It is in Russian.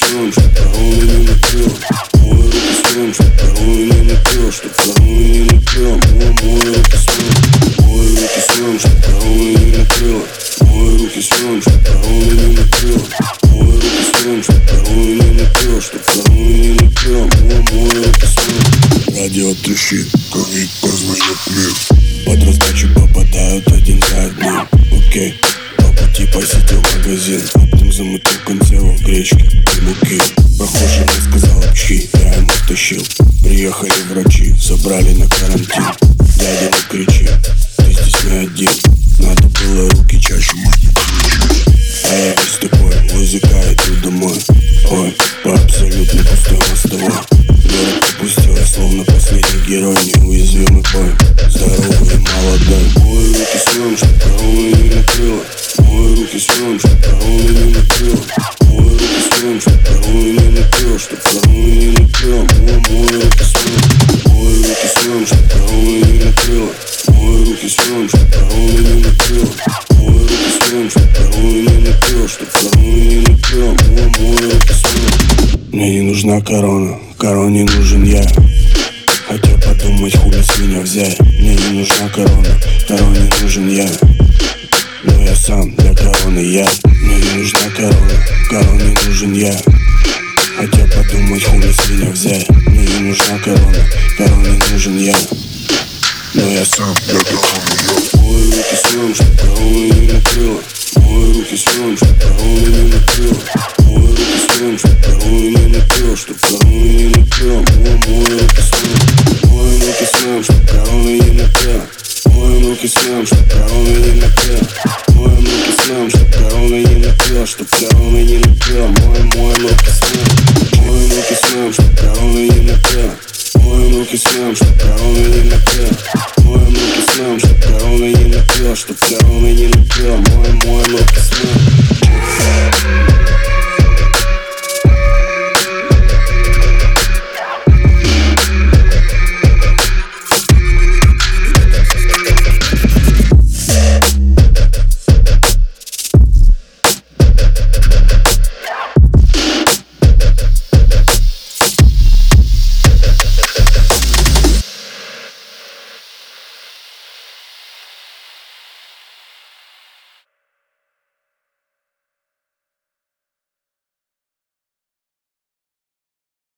свем, чтоб корону не накрыло. Мой руки свем, чтоб корону не накрыло. Чтоб корону не накрыло. Мой руки свем. Мой руки свем, чтоб корону не накрыло. Мой руки свем, чтоб корону не накрыло. Мой руки свем, чтоб корону не накрыло. Чтоб корону не накрыло. Мой руки свем. Радио трещит, ковид позвонит мир. Под раздачу попадают один за одним. Окей, по пути посетил магазин. Оптом замутил консервов гречки и муки. Прохожий мне сказал общи, я ему тащил. Приехали врачи, забрали на карантин. Дядя, не кричи, ты здесь не один. Надо было руки чаще мыть. А я весь такой, музыка, иду домой. Ой, по абсолютно пустой мостовой. Город опустилась, словно последний герой. Неуязвимый бой, здоровый и молодой. Мой руки свем, чтоб корону не накрыло. Мой руки свем, чтоб корону не накрыло. Мой руки свем, чтоб корону не накрыло. Чтоб корону не накрыло. Мой руки свем. Мой руки свем, чтоб корону не накрыло. Мой руки свем, чтоб корону не накрыло. Мой руки свем, чтоб корону не накрыло. Чтоб корону не накрыло. Мой руки свем. Мне не нужна корона, короне нужен я. Хотя подумать, хули с меня взять. Мне не нужна корона, короне нужен я. Но я сам для короны я. Мне не нужна корона, короне нужен я. Хотя подумать, хули с меня взять. Мне не нужна корона, короне нужен я. Но я сам для короны я. Мой руки свем, чтоб корону не накрыло. Мой руки свем, чтоб корону не накрыло. Мой руки свем, чтоб корону не накрыло. Чтоб корону не накрыло.